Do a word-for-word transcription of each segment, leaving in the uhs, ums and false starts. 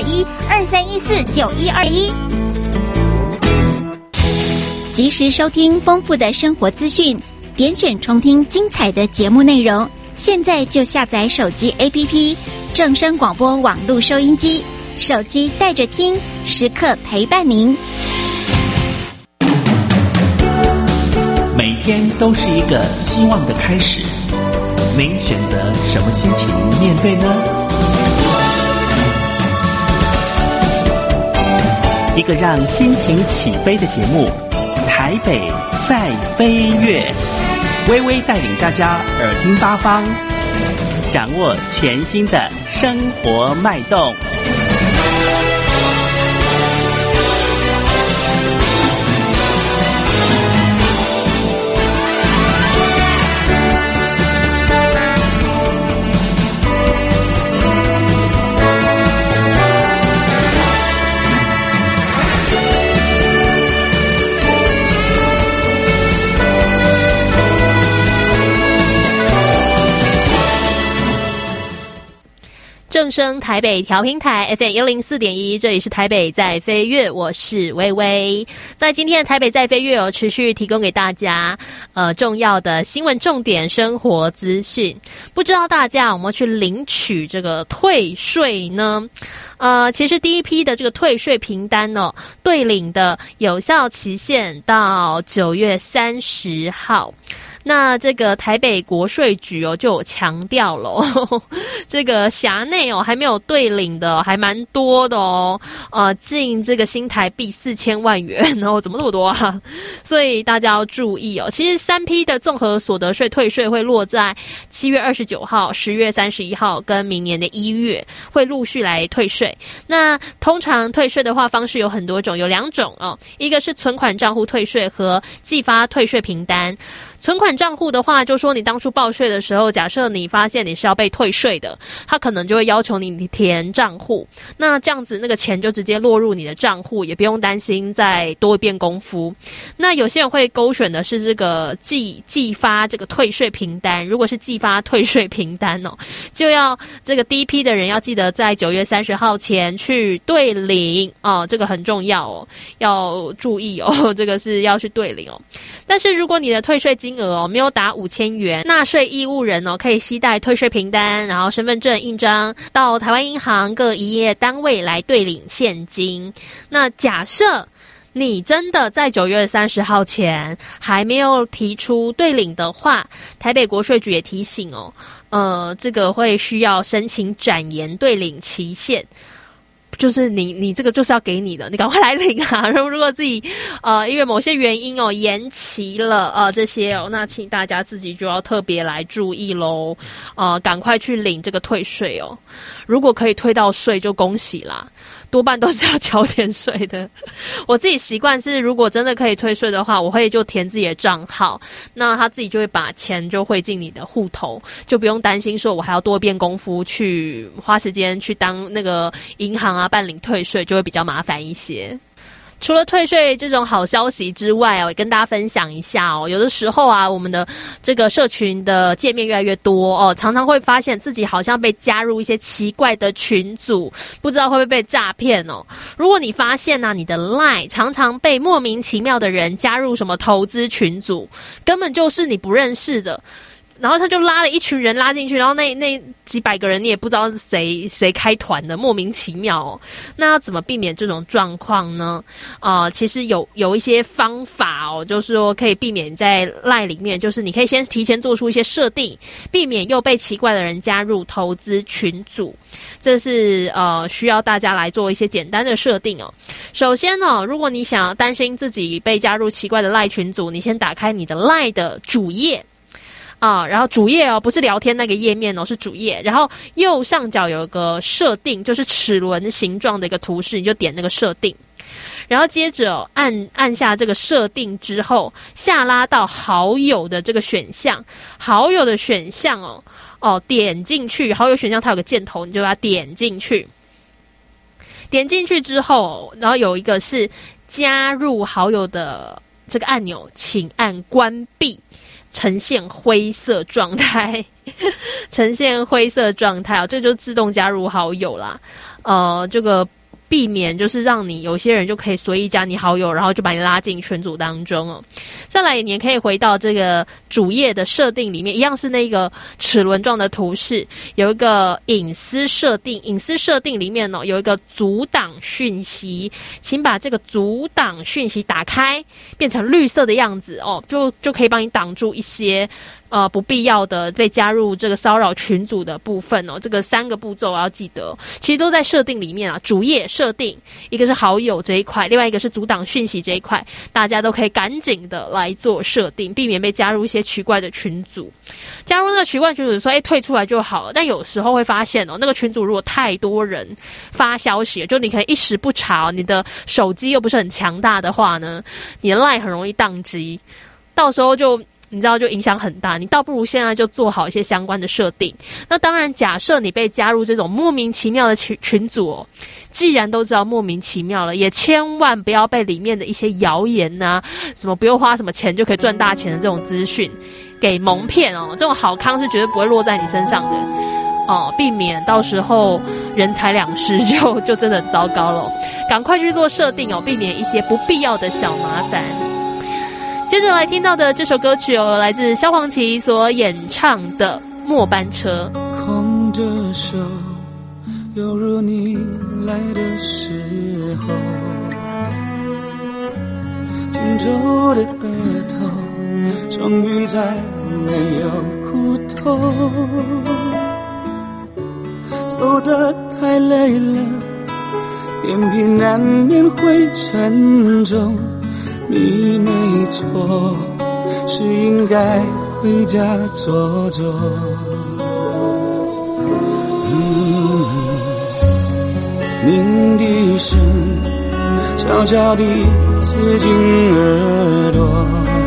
一二三一四九一二一。及时收听丰富的生活资讯，点选重听精彩的节目内容。现在就下载手机 A P P 正声广播网络收音机，手机带着听，时刻陪伴您。 每天都是一个希望的开始，您选择什么心情面对呢？一个让心情起飞的节目，台北在飞跃，微微带领大家耳听八方，掌握全新的生活脉动。 正声台北调频台 F M 一零四点一，这里是台北在飞跃，我是薇薇。在今天的台北在飞跃有持续提供给大家呃重要的新闻重点生活资讯。不知道大家有没有去领取这个退税呢？呃，其实第一批的这个退税凭单哦，对领的有效期限到九月三十号。那这个台北国税局哦就有强调了哦，这个辖内哦还没有对领的还蛮多的哦，呃近这个新台币四千万元，然后怎么那么多啊？所以大家要注意哦。其实三批的综合所得税退税会落在七月二十九号、十月三十一号跟明年的一月会陆续来退税。那通常退税的话方式有很多种，有两种哦，一个是存款账户退税和寄发退税凭单。存款账户的话，就说你当初报税的时候，假设你发现你是要被退税的，他可能就会要求你填账户，那这样子那个钱就直接落入你的账户，也不用担心再多一遍功夫。那有些人会勾选的是这个寄寄发这个退税凭单，如果是寄发退税凭单哦，就要这个第一批的人要记得在九月三十号前去对领哦，这个很重要哦，要注意哦，这个是要去对领哦。但是如果你的退税金额哦没有达五千元，纳税义务人哦可以携带退税凭单，然后身份证印章到台湾银行各营业单位来对领现金。那假设你真的在九月三十号前还没有提出对领的话，台北国税局也提醒哦，呃，这个会需要申请展延对领期限。就是你你这个就是要给你的，你赶快来领啊！如果自己呃因为某些原因哦延期了呃这些哦，那请大家自己就要特别来注意咯，呃赶快去领这个退税哦。如果可以退到税就恭喜啦，多半都是要交点税的。我自己习惯是，如果真的可以退税的话，我会就填自己的账号，那他自己就会把钱就汇进你的户头，就不用担心说我还要多一遍功夫去花时间去当那个银行啊办理退税，就会比较麻烦一些。除了退税这种好消息之外哦，也跟大家分享一下哦。有的时候啊，我们的这个社群的界面越来越多哦，常常会发现自己好像被加入一些奇怪的群组，不知道会不会被诈骗哦。如果你发现啊，你的 LINE 常常被莫名其妙的人加入什么投资群组，根本就是你不认识的。然后他就拉了一群人拉进去，然后那那几百个人你也不知道是谁谁开团的，莫名其妙哦。那要怎么避免这种状况呢？呃，其实有有一些方法哦，就是说可以避免在 LINE 里面，就是你可以先提前做出一些设定，避免又被奇怪的人加入投资群组。这是呃需要大家来做一些简单的设定哦。首先呢，如果你想担心自己被加入奇怪的 LINE 群组，你先打开你的 LINE 的主页。啊，然后主页哦，不是聊天那个页面哦，是主页。然后右上角有个设定，就是齿轮形状的一个图示，你就点那个设定。然后接着、哦、按按下这个设定之后，下拉到好友的这个选项，好友的选项哦哦，点进去，好友选项它有个箭头，你就把它点进去。点进去之后，然后有一个是加入好友的这个按钮，请按关闭。呈现灰色状态呈现灰色状态哦，这就自动加入好友啦。 呃，这个避免就是让你有些人就可以随意加你好友，然后就把你拉进群组当中哦。再来，你也可以回到这个主页的设定里面，一样是那个齿轮状的图示，有一个隐私设定，隐私设定里面哦有一个阻挡讯息，请把这个阻挡讯息打开，变成绿色的样子哦，就就可以帮你挡住一些呃，不必要的被加入这个骚扰群组的部分哦，这个三个步骤我要记得，其实都在设定里面啊。主页设定，一个是好友这一块，另外一个是阻挡讯息这一块，大家都可以赶紧的来做设定，避免被加入一些奇怪的群组。加入那个奇怪群组说，哎，退出来就好了。但有时候会发现哦，那个群组如果太多人发消息，就你可以一时不察，你的手机又不是很强大的话呢，你的 LINE 很容易宕机，到时候就。你知道就影响很大，你倒不如现在就做好一些相关的设定。那当然，假设你被加入这种莫名其妙的群群组哦，既然都知道莫名其妙了，也千万不要被里面的一些谣言啊，什么不用花什么钱就可以赚大钱的这种资讯给蒙骗哦。这种好康是绝对不会落在你身上的哦，避免到时候人财两失就就真的很糟糕了。赶快去做设定哦，避免一些不必要的小麻烦。接着来听到的这首歌曲哦，来自萧煌奇所演唱的《末班车》。 空的手，犹如你来的时候，紧皱的额头，终于再没有苦痛。走得太累了，眼皮难免会沉重。你没错，是应该回家坐坐。嗯，鸣笛声悄悄地刺进耳朵，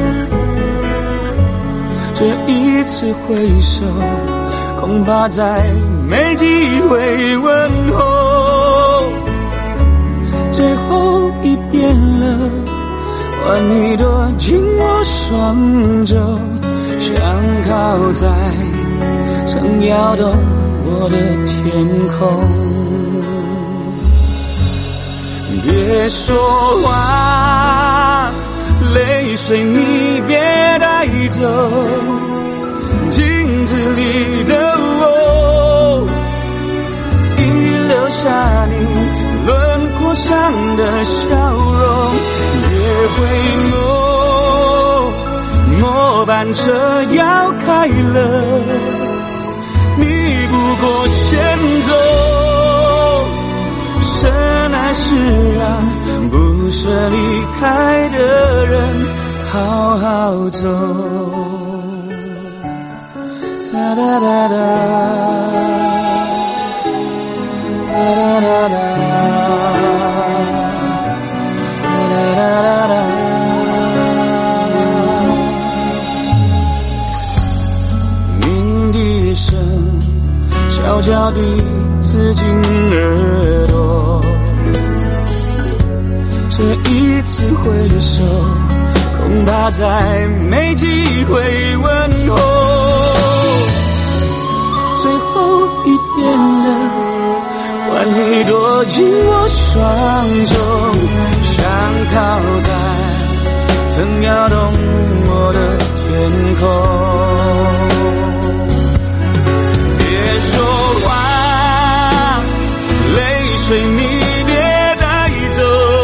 这一次挥手，恐怕再没机会问候。最后一遍了，换你躲进我双肘，想靠在曾摇动我的天空。别说话，泪水你别带走，镜子里的我已留下你轮廓上的笑容。别回眸，末班车要开了，你不过先走，深爱是让不舍离开的人好好走。哒哒哒哒，哒哒哒哒，哒哒哒哒。鸣笛声悄悄地刺进耳朵，这一次挥手，恐怕再没机会问候。最后一遍了，换你躲进我双手，想靠在曾摇动我的天空。别说话，泪水你别带走，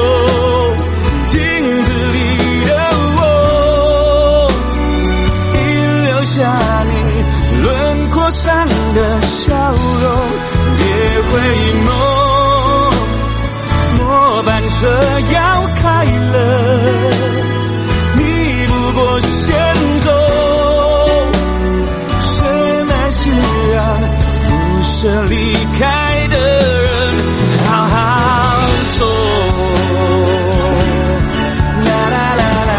镜子里的我已留下你轮廓上的笑容。别回眸，末班车要开了，你不过先走，深爱是让不舍离开的人好好走。啦啦啦啦，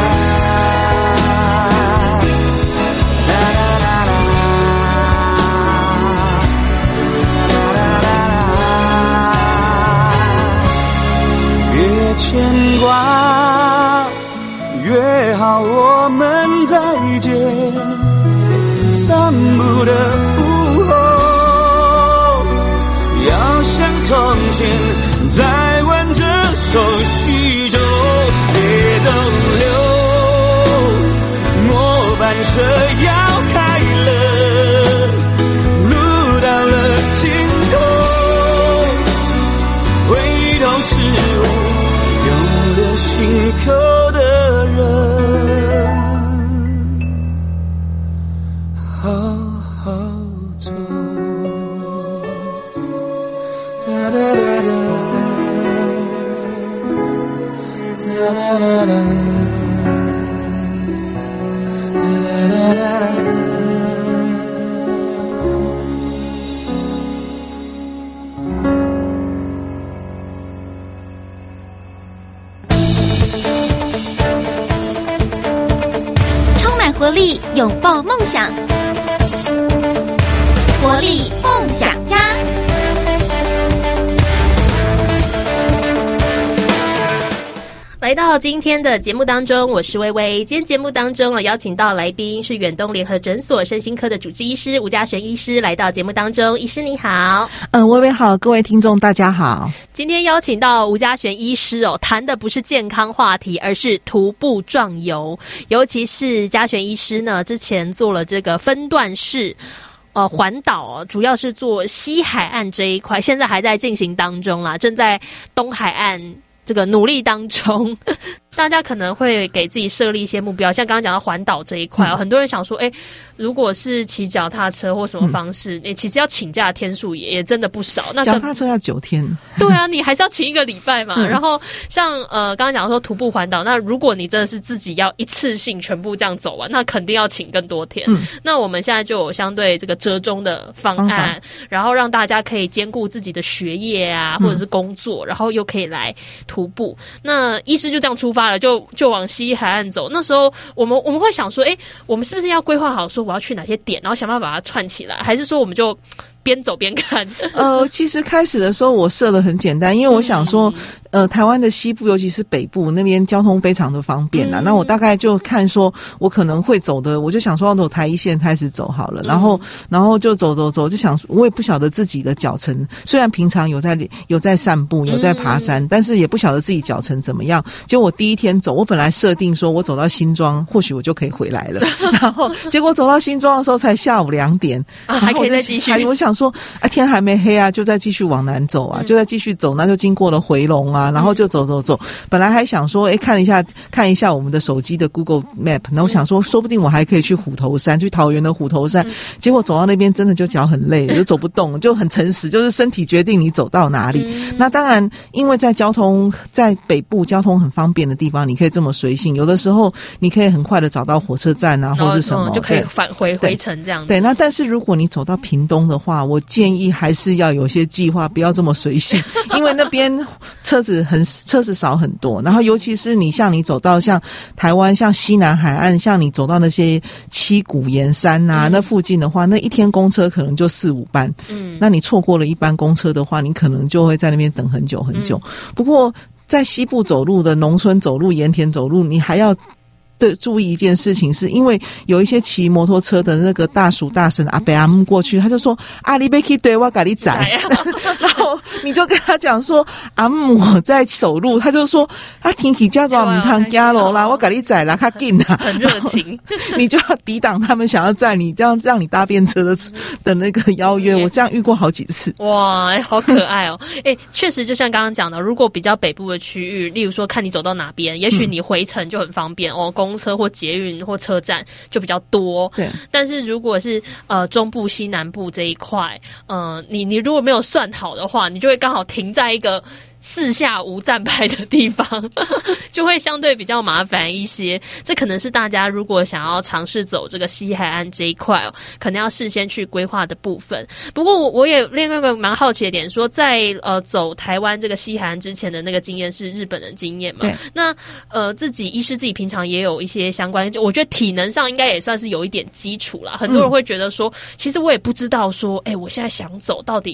啦啦啦啦，啦啦啦啦。别牵挂，约好我们再见，散步的午后，要像从从前，再挽着手叙旧，别逗留，末班车要开了，路到了尽头，回头是我永留心口的人，好好走。哒哒哒哒，哒哒哒哒，哒哒哒哒。 充满活力，拥抱梦想，活力梦想家。 来到今天的节目当中，我是薇薇。今天节目当中啊，邀请到来宾是远东联合诊所身心科的主治医师吴嘉璇医师来到节目当中。医师你好。 嗯，薇薇好，各位听众大家好。 今天邀请到吴嘉璇医师哦，谈的不是健康话题，而是徒步壮游。尤其是嘉璇医师呢，之前做了这个分段式呃，环岛哦，主要是做西海岸这一块，现在还在进行当中啦，正在东海岸这个努力当中。大家可能会给自己设立一些目标，像刚刚讲到环岛这一块、哦嗯、很多人想说，哎，如果是骑脚踏车或什么方式，哎、嗯，其实要请假的天数也也真的不少。那脚踏车要九天， 对啊，你还是要请一个礼拜嘛。 嗯、 然后像呃刚刚讲说徒步环岛，那如果你真的是自己要一次性全部这样走完，那肯定要请更多天。嗯、那我们现在就有相对这个折中的方案，然后让大家可以兼顾自己的学业啊，或者是工作，嗯、然后又可以来徒步。那医师就这样出发。就就往西海岸走，那时候我们我们会想说，哎，我们是不是要规划好说我要去哪些点，然后想办法把它串起来，还是说我们就边走边看？ 呃，其实开始的时候我设的很简单，因为我想说，嗯、呃，台湾的西部尤其是北部那边交通非常的方便啦、嗯。那我大概就看说，我可能会走的，我就想说要走台一线开始走好了，然后、嗯、然后就走走走，就想我也不晓得自己的脚程，虽然平常有在有在散步，有在爬山，嗯、但是也不晓得自己脚程怎么样。结果我第一天走，我本来设定说我走到新庄，或许我就可以回来了，然后结果走到新庄的时候才下午两点， 啊、还可以再继续。 我想说啊，天还没黑啊，就再继续往南走啊，嗯、就再继续走，那就经过了回龙啊，然后就走走走。本来还想说，哎，看一下看一下我们的手机的 Google Map， 然后我想说，说不定我还可以去虎头山，去桃园的虎头山。嗯、结果走到那边真的就脚很累，就走不动，就很诚实，就是身体决定你走到哪里。嗯、那当然，因为在交通在北部交通很方便的地方，你可以这么随性。有的时候你可以很快的找到火车站啊，或是什么， 嗯、就可以返回回程这样子。 对，那但是如果你走到屏东的话，我建议还是要有些计划，不要这么随性，因为那边车子很车子少很多，然后尤其是你像你走到像台湾像西南海岸，像你走到那些七股盐山啊、嗯、那附近的话，那一天公车可能就四五班，嗯，那你错过了一班公车的话，你可能就会在那边等很久很久。嗯、不过在西部走路的农村走路、盐田走路，你还要对，注意一件事情，是因为有一些骑摩托车的那个大叔大婶阿伯阿姆过去，他就说啊，你别去对我给你载，然后你就跟他讲说阿姆我在走路，他就说啊，天气叫做唔通加路啦，我给你载啦，较紧啦， 很热情， 你就要抵挡他们想要载你这样让你搭便车的的那个邀约，我这样遇过好几次。 哇，好可爱哦！哎，确实就像刚刚讲的，如果比较北部的区域，例如说看你走到哪边，也许你回程就很方便、嗯、哦。公车或捷运或车站就比较多，对。但是如果是呃中部西南部这一块，呃，你你如果没有算好的话，你就会刚好停在一个四下无站牌的地方，就会相对比较麻烦一些。这可能是大家如果想要尝试走这个西海岸这一块哦，可能要事先去规划的部分。不过我我也另外一个蛮好奇的点说，在呃走台湾这个西海岸之前的那个经验是日本的经验嘛？对。那呃自己医师自己平常也有一些相关，就我觉得体能上应该也算是有一点基础啦。很多人会觉得说，嗯、其实我也不知道说，哎、欸，我现在想走到底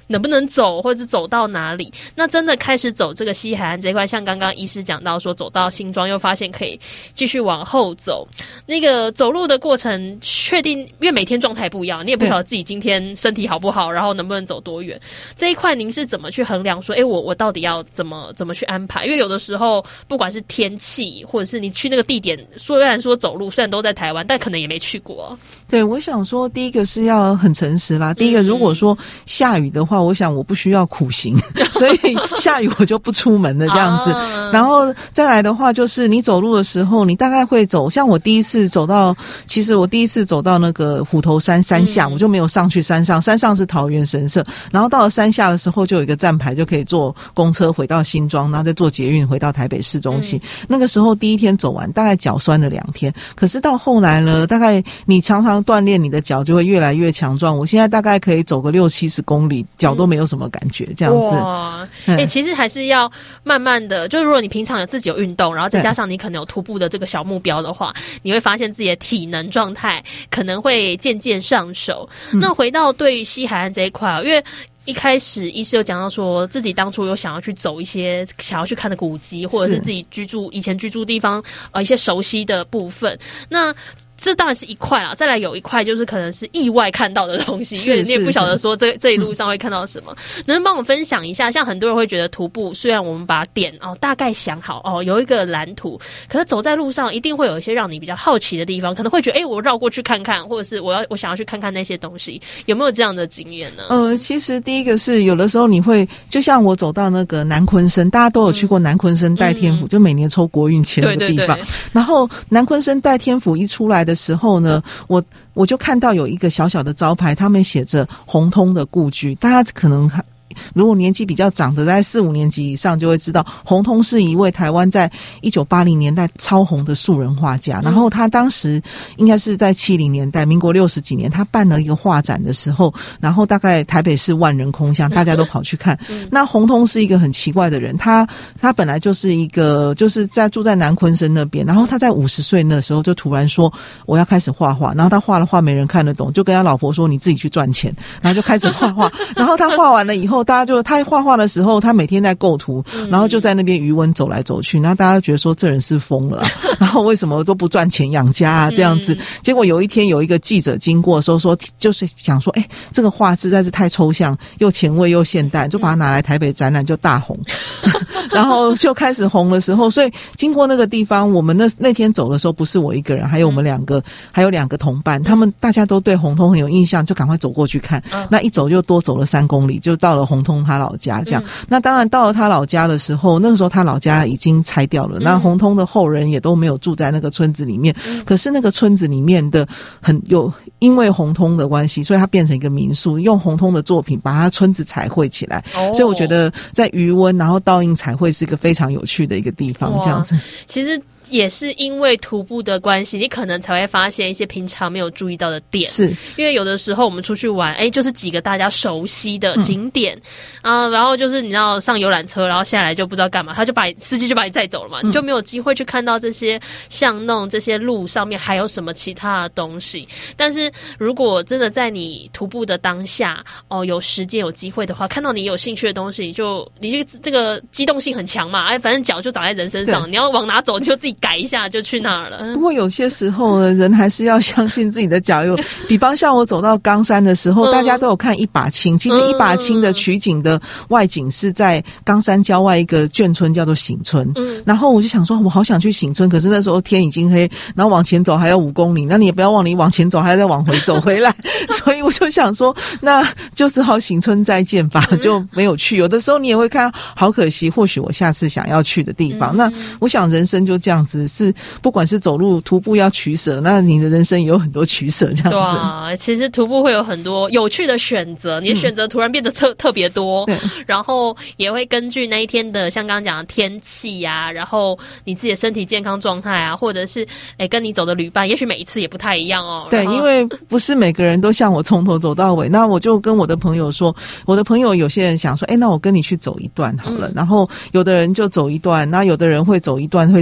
能不能走，或者是走到哪里。那真的开始走这个西海岸这一块，像刚刚医师讲到说走到新庄又发现可以继续往后走，那个走路的过程确定，因为每天状态不一样，你也不晓得自己今天身体好不好，然后能不能走多远，这一块您是怎么去衡量说诶我我到底要怎么怎么去安排？因为有的时候不管是天气或者是你去那个地点，虽然说走路虽然都在台湾，但可能也没去过。 对，我想说第一个是要很诚实啦，第一个如果说下雨的话，我想我不需要苦行所以下雨我就不出门了这样子、啊、然后再来的话就是你走路的时候你大概会走，像我第一次走到，其实我第一次走到那个虎头山山下、嗯、我就没有上去山上，山上是桃园神社，然后到了山下的时候就有一个站牌，就可以坐公车回到新庄，然后再坐捷运回到台北市中心、嗯、那个时候第一天走完大概脚酸了两天，可是到后来呢，大概你常常锻炼你的脚就会越来越强壮，我现在大概可以走个六七十公里脚都没有什么感觉、嗯、这样子。 哇，哎、欸，其实还是要慢慢的，就是如果你平常有自己有运动，然后再加上你可能有徒步的这个小目标的话，你会发现自己的体能状态可能会渐渐上手、嗯、那回到对于西海岸这一块，因为一开始医师有讲到说自己当初有想要去走一些想要去看的古迹，或者是自己居住以前居住地方呃一些熟悉的部分，那这当然是一块啦，再来有一块就是可能是意外看到的东西，因为你也不晓得说这这一路上会看到什么。能不能帮我分享一下？像很多人会觉得徒步，虽然我们把点哦大概想好哦有一个蓝图，可是走在路上一定会有一些让你比较好奇的地方，可能会觉得哎我绕过去看看，或者是我要我想要去看看那些东西，有没有这样的经验呢？ 呃，其实第一个是有的时候你会，就像我走到那个南鲲生，大家都有去过南鲲生代天府、嗯，就每年抽国运签那个地方。对对对，然后南鲲生代天府一出来的时候呢，我我就看到有一个小小的招牌，他们写着洪通的故居，大家可能如果年纪比较长的，在四五年级以上就会知道，洪通是一位台湾在一九八零年代超红的素人画家、嗯、然后他当时应该是在七零年代民国六十几年他办了一个画展的时候，然后大概台北市万人空巷，大家都跑去看、嗯、那洪通是一个很奇怪的人，他他本来就是一个就是在住在南鲲生那边，然后他在五十岁那时候就突然说我要开始画画，然后他画的画没人看得懂，就跟他老婆说你自己去赚钱，然后就开始画画然后他画完了以后大家就他画画的时候他每天在构图，然后就在那边渔翁走来走去，然后大家觉得说这人是疯了、啊、然后为什么都不赚钱养家啊这样子。结果有一天有一个记者经过的时候说，就是想说哎，这个画实在是太抽象又前卫又现代，就把它拿来台北展览就大红然后就开始红的时候，所以经过那个地方，我们那那天走的时候不是我一个人，还有我们两个还有两个同伴，他们大家都对洪通很有印象，就赶快走过去看、嗯、那一走就多走了三公里，就到了洪通他老家这样、嗯、那当然到了他老家的时候，那个时候他老家已经拆掉了、嗯、那洪通的后人也都没有住在那个村子里面、嗯、可是那个村子里面的很有因为洪通的关系，所以它变成一个民宿，用洪通的作品把它村子彩绘起来、哦、所以我觉得在渔温然后倒映彩绘是一个非常有趣的一个地方这样子。 其实也是因为徒步的关系，你可能才会发现一些平常没有注意到的点。是因为有的时候我们出去玩，哎，就是几个大家熟悉的景点、嗯、啊，然后就是你知道上游览车，然后下来就不知道干嘛，他就把你司机就把你载走了嘛、嗯，你就没有机会去看到这些巷弄、这些路上面还有什么其他的东西。但是如果真的在你徒步的当下，哦，有时间有机会的话，看到你有兴趣的东西，就你这个这个机动性很强嘛，哎，反正脚就长在人身上，你要往哪走你就自己改一下就去那儿了。 不过有些时候呢，人还是要相信自己的脚有比方像我走到冈山的时候、嗯、大家都有看一把青，其实一把青的取景的外景是在冈山郊外一个眷村叫做醒村、嗯、然后我就想说我好想去醒村，可是那时候天已经黑，然后往前走还要五公里，那你也不要忘了你往前走还要再往回走回来所以我就想说那就只好醒村再见吧，就没有去。有的时候你也会看好可惜，或许我下次想要去的地方、嗯、那我想人生就这样子，是不管是走路徒步要取舍，那你的人生也有很多取舍这样子。对啊，其实徒步会有很多有趣的选择，你的选择突然变得特、嗯、特别多，然后也会根据那一天的像刚刚讲的天气啊，然后你自己的身体健康状态啊，或者是诶跟你走的旅伴，也许每一次也不太一样哦。 对，因为不是每个人都像我从头走到尾，那我就跟我的朋友说，我的朋友有些人想说诶那我跟你去走一段好了、嗯、然后有的人就走一段，那有的人会走一段会上瘾，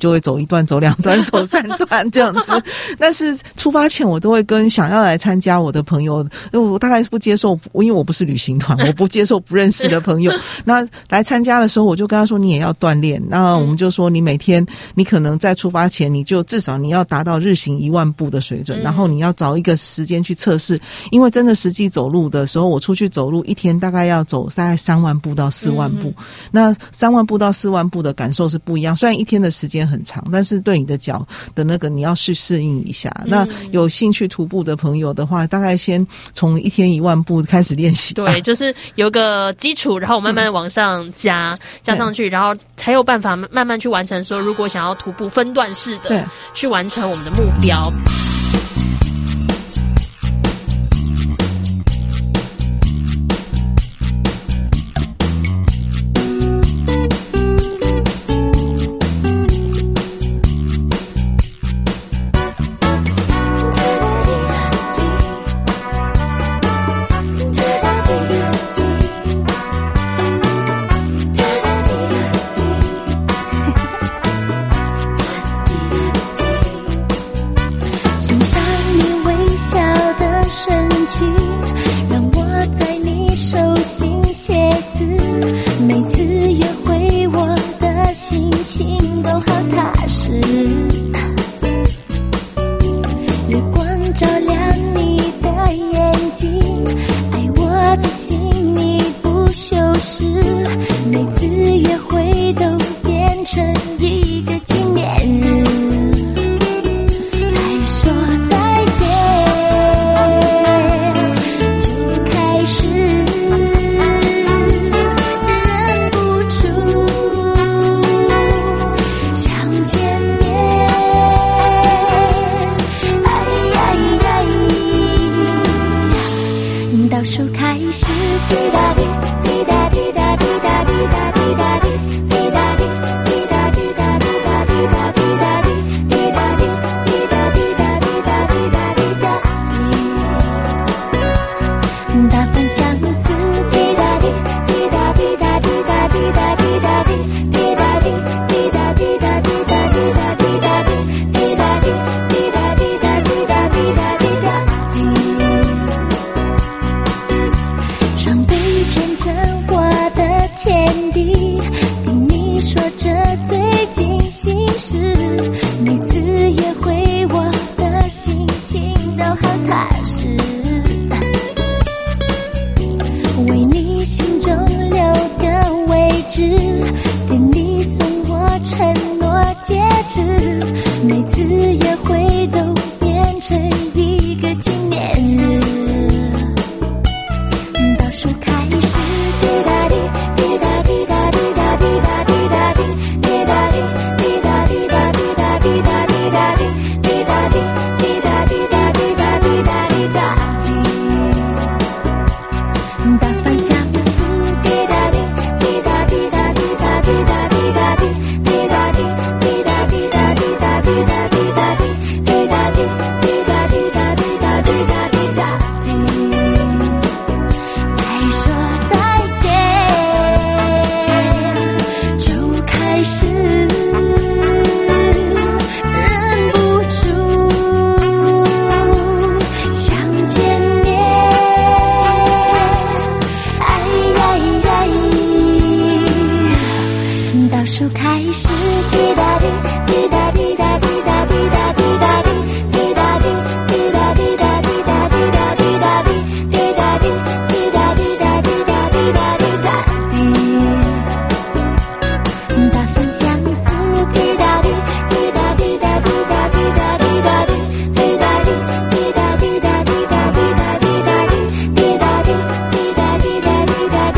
就会走一段、走两段、走三段这样子。但是出发前我都会跟想要来参加我的朋友，我大概不接受，因为我不是旅行团，我不接受不认识的朋友。那来参加的时候，我就跟他说你也要锻炼。那我们就说你每天你可能在出发前，你就至少你要达到日行一万步的水准，然后你要找一个时间去测试，因为真的实际走路的时候，我出去走路一天大概要走大概三万步到四万步。嗯、那三万步到四万步的感受是不一样，虽然一天的时间很长，但是对你的脚的那个你要去适应一下。嗯、那有兴趣徒步的朋友的话，大概先从一天一万步开始练习。 对，就是有个基础，然后慢慢往上加、嗯、加上去，然后才有办法慢慢去完成说，如果想要徒步分段式的去完成我们的目标。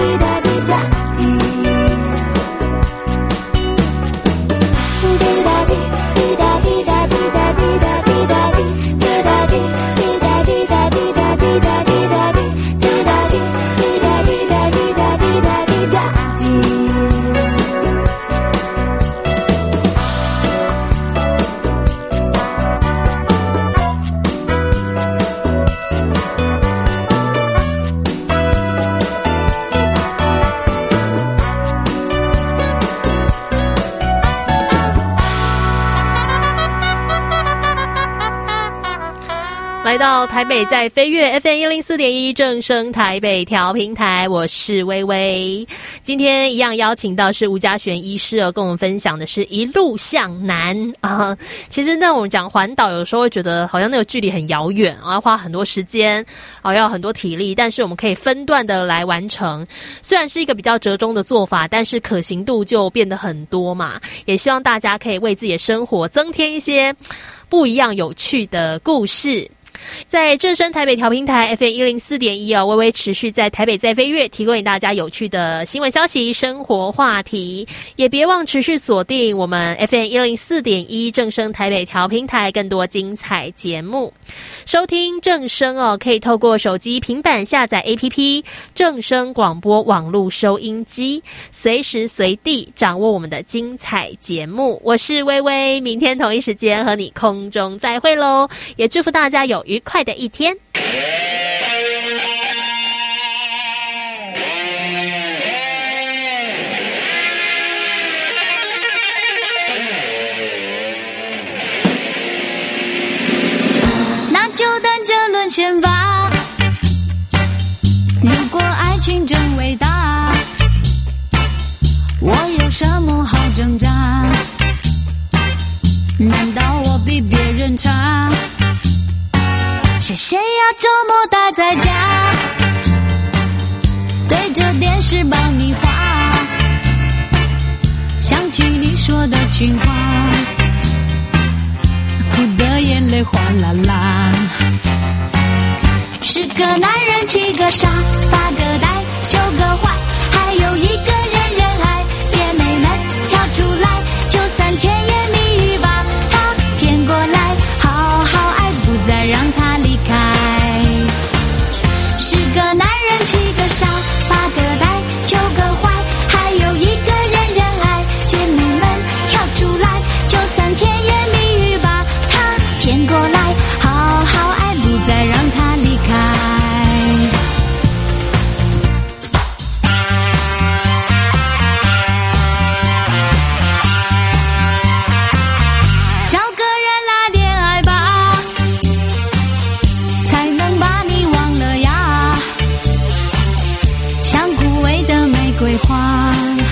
滴答滴。 来到台北在飞跃 F M 一零四点一正声台北调频台，我是薇薇。今天一样邀请到是吴嘉璇医师哦，跟我们分享的是一路向南啊、呃。其实呢，我们讲环岛有时候会觉得好像那个距离很遥远，要花很多时间，啊、呃，要很多体力，但是我们可以分段的来完成。虽然是一个比较折中的做法，但是可行度就变得很多嘛。也希望大家可以为自己的生活增添一些不一样有趣的故事。在正声台北调频台 F M 一零四点一哦，微微持续在台北在飞跃，提供给大家有趣的新闻消息、生活话题，也别忘持续锁定我们 F M 一零四点一正声台北调频台更多精彩节目。收听正声哦，可以透过手机、平板下载 A P P 正声广播网络收音机，随时随地掌握我们的精彩节目。我是微微，明天同一时间和你空中再会咯，也祝福大家有愉快的一天。 那就等着沦陷吧，如果爱情真伟大，我有什么好挣扎？难道我比别人差？谁谁要周末待在家，对着电视爆米花，想起你说的情话，哭的眼泪哗啦啦。十个男人七个傻，八个呆九个坏，还有一个人人爱，姐妹们跳出来，就算甜言蜜语把他骗过来，好好爱，不再让他离开。十个男人七个傻，八个呆九个坏，还有一个人人爱，姐妹们跳出来，就算甜言蜜语把他骗过来，好好爱，不再让他离开。找个人来恋爱吧，才能把你忘了呀，像枯萎的玫瑰花，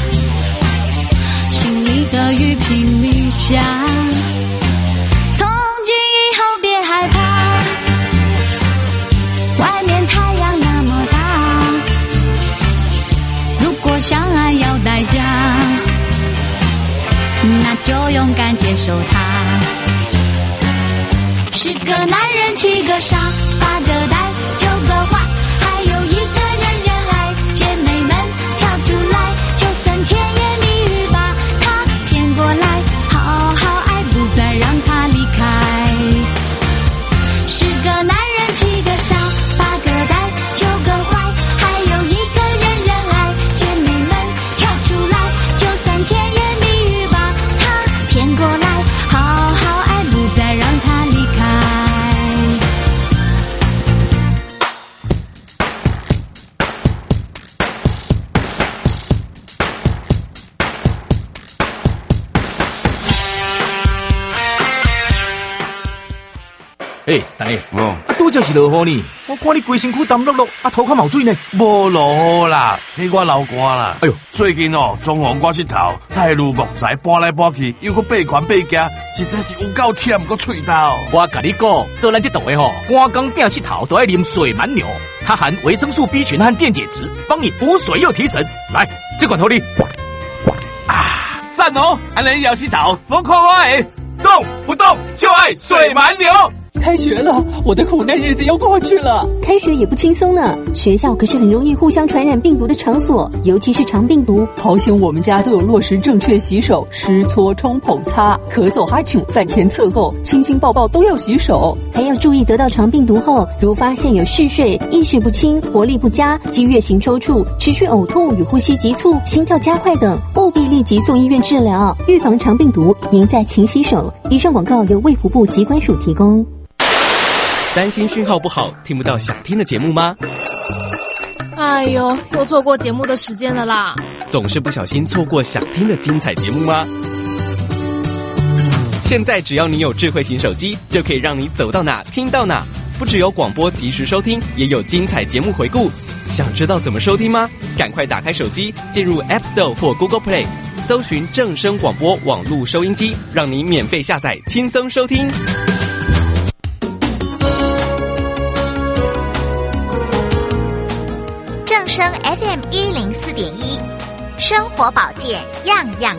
心里的雨拼命下，从今以后别害怕，外面太阳那么大，如果相爱要代价，那就勇敢接受它。十个男人七个傻，八个呆九个坏，还有一个人人爱，姐妹们跳出来，就算甜言蜜语把他骗过来，好好爱，不再让他离开。十个男人七个傻，八个呆九个坏，还有一个人人爱，姐妹们跳出来，就算甜言蜜语把他骗过来，好好爱，不再让他离开。 诶、欸，大爷， 哦， 啊，拄则是落雨呢，我看你规身躯澹漉漉，啊，头壳冒水呢。 无落雨啦，迄我流汗啦。 哎呦， 最近哦，装潢我膝头，太如木材搬来搬去，又搁爬悬爬夹，实在是有够忝，搁喙头。 我甲你讲，做咱这档的吼，赶工变膝头都要啉水蛮牛，它含维生素 B 群和电解质，帮你补水又提神。来，这款头你啊，赞哦！安尼摇膝头，疯狂我的，动不动就爱水蛮牛。 开学了，我的苦难日子又过去了。 开学也不轻松呢，学校可是很容易互相传染病毒的场所，尤其是肠病毒。 好险我们家都有落实正确洗手，湿搓冲捧擦，咳嗽哈啾饭前厕后亲亲抱抱都要洗手。 还要注意得到肠病毒后，如发现有嗜睡、意识不清、活力不佳、激越型抽搐、持续呕吐与呼吸急促、心跳加快等，务必立即送医院治疗，预防肠病毒，赢在勤洗手。以上广告由卫福部疾管署提供。 担心讯号不好，听不到想听的节目吗？ 哎呦，又错过节目的时间了啦！ 总是不小心错过想听的精彩节目吗？现在只要你有智慧型手机，就可以让你走到哪听到哪， 不只有广播及时收听，也有精彩节目回顾。想知道怎么收听吗？赶快打开手机，进入 App Store 或 Google Play， 搜寻正声广播网络收音机，让你免费下载，轻松收听。 正声 F M 一零四点一，生活保健样样